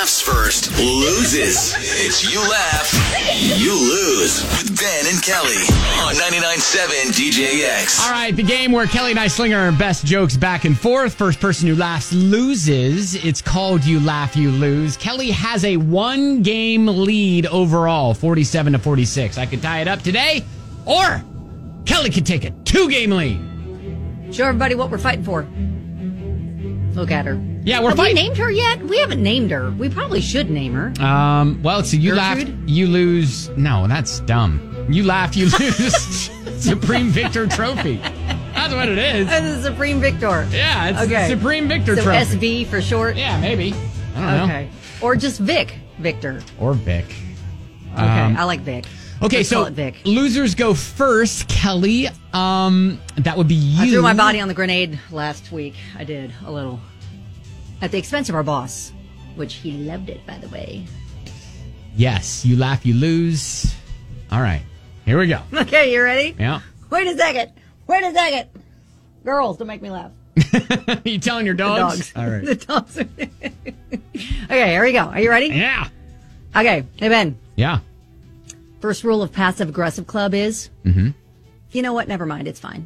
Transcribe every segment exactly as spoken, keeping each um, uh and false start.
laughs first, loses. It's You Laugh, You Lose with Ben and Kelly on ninety-nine point seven D J X. All right, the game where Kelly and I sling our best jokes back and forth. First person who laughs loses. It's called You Laugh, You Lose. Kelly has a one-game lead overall, forty-seven to forty-six. I could tie it up today, or Kelly could take a two-game lead. Show everybody what we're fighting for. Look at her. Yeah, we're Have fighting. we named her yet? We haven't named her. We probably should name her. Um, well, so you laugh, Gertrude? you lose. No, that's dumb. You laugh, you lose. Supreme Victor Trophy. That's what it is. That's the Supreme Victor. Yeah, it's Okay. the Supreme Victor So Trophy. S V for short? Yeah, maybe. I don't know. Okay. Or just Vic Victor. Or Vic. Okay, Um, I like Vic. Okay, Let's so call it Vic. losers go first. Kelly, um, that would be you. I threw my body on the grenade last week. I did, a little. At the expense of our boss, which he loved it, by the way. Yes, you laugh, you lose. All right, here we go. Okay, you ready? Yeah. Wait a second. Wait a second. Girls, don't make me laugh. You telling your The dogs? dogs. All right. The dogs. are- Okay, here we go. Are you ready? Yeah. Okay, hey Ben. Yeah. First rule of Passive Aggressive Club is, Mm-hmm. you know what? Never mind. It's fine.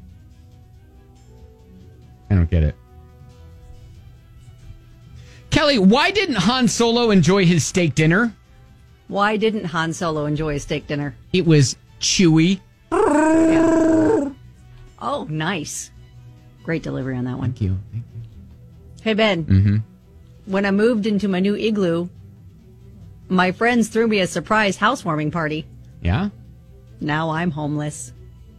I don't get it. Kelly, why didn't Han Solo enjoy his steak dinner? Why didn't Han Solo enjoy his steak dinner? It was chewy. Oh, nice. Great delivery on that one. Thank you. Hey, Ben. Mm-hmm. When I moved into my new igloo, my friends threw me a surprise housewarming party. Yeah? Now I'm homeless.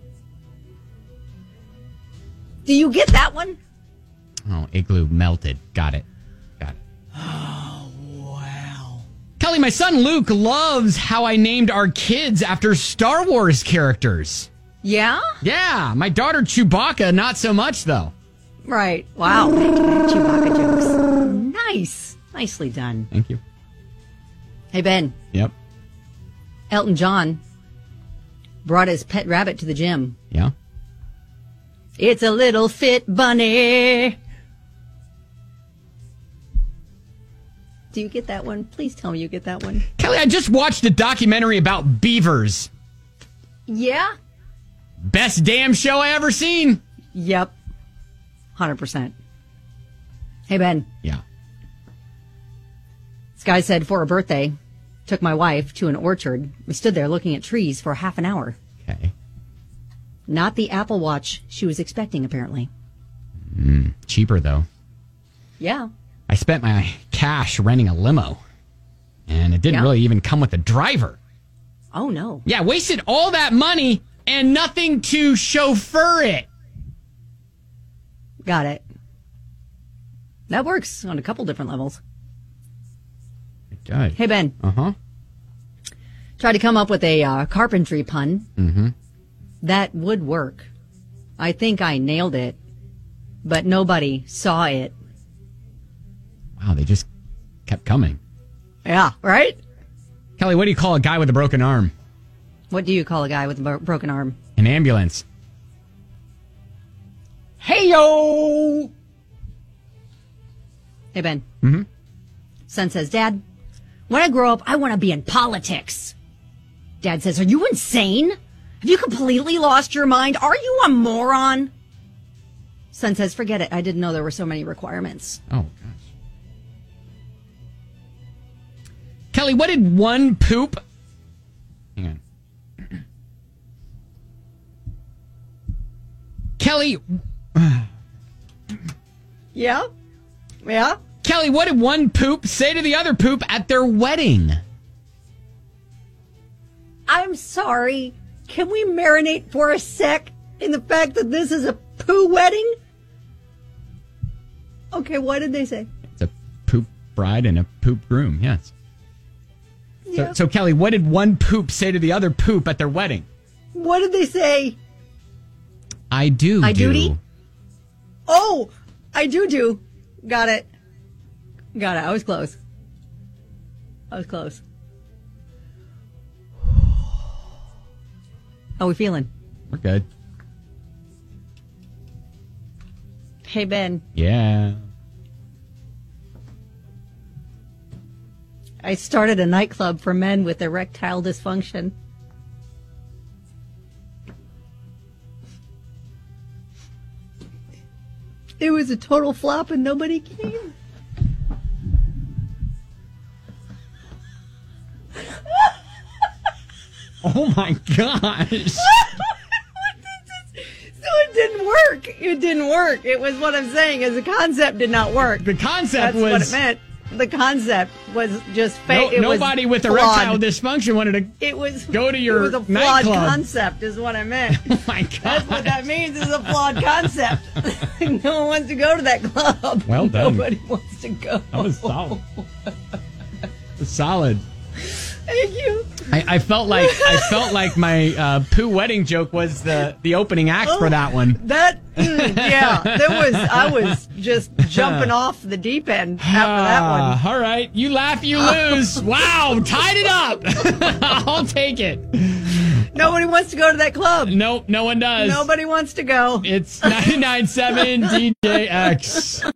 Do you get that one? Oh, igloo melted. Got it. Got it. Oh, wow. Kelly, my son Luke loves how I named our kids after Star Wars characters. Yeah? Yeah, my daughter Chewbacca, not so much, though. Right. Wow. Chewbacca jokes. Nice. Nicely done. Thank you. Hey, Ben. Yep. Elton John brought his pet rabbit to the gym. Yeah. It's a little fit bunny. Do you get that one? Please tell me you get that one. Kelly, I just watched a documentary about beavers. Yeah? Best damn show I ever seen. Yep. one hundred percent. Hey, Ben. Yeah. This guy said for her birthday, took my wife to an orchard. We stood there looking at trees for half an hour. Okay. Not the Apple Watch she was expecting, apparently. Mm, cheaper, though. Yeah. I spent my cash renting a limo, and it didn't Yeah. really even come with a driver. Oh, no. Yeah, wasted all that money and nothing to chauffeur it. Got it. That works on a couple different levels. It does. Hey, Ben. Uh-huh. Tried to come up with a uh, carpentry pun. Mm-hmm. That would work. I think I nailed it, but nobody saw it. Wow, they just kept coming. Yeah, right? Kelly, what do you call a guy with a broken arm? What do you call a guy with a bro- broken arm? An ambulance. Hey-yo! Hey, Ben. Mm-hmm. Son says, Dad, when I grow up, I want to be in politics. Dad says, are you insane? Have you completely lost your mind? Are you a moron? Son says, forget it. I didn't know there were so many requirements. Oh, gosh. Kelly, what did one poop... Hang on. Kelly... Yeah? Yeah? Kelly, what did one poop say to the other poop at their wedding? I'm sorry. Can we marinate for a sec in the fact that this is a poo wedding? Okay, what did they say? It's a poop bride and a poop groom, yes. So, Yeah. so, Kelly, what did one poop say to the other poop at their wedding? What did they say? I do I do. duty? Oh, I do do. Got it. Got it. I was close. I was close. How we feeling? We're good. Hey, Ben. Yeah. I started a nightclub for men with erectile dysfunction. It was a total flop and nobody came. Oh my gosh. So it didn't work. It didn't work. It was what I'm saying is the concept did not work. The concept That's was... what it meant. The concept was just fake. No, nobody with erectile dysfunction wanted to it was, go to your It was a flawed nightclub. concept is what I meant. Oh my God. That's what that means is a flawed concept. No one wants to go to that club. Well done. Nobody wants to go. That was solid. Solid. Thank you. I, I felt like I felt like my uh, poo wedding joke was the, the opening act oh, for that one. That mm, yeah, there was I was just jumping off the deep end after that one. All right, you laugh, you lose. Wow, tied it up. I'll take it. Nobody wants to go to that club. Nope, no one does. Nobody wants to go. It's ninety-nine point seven D J X.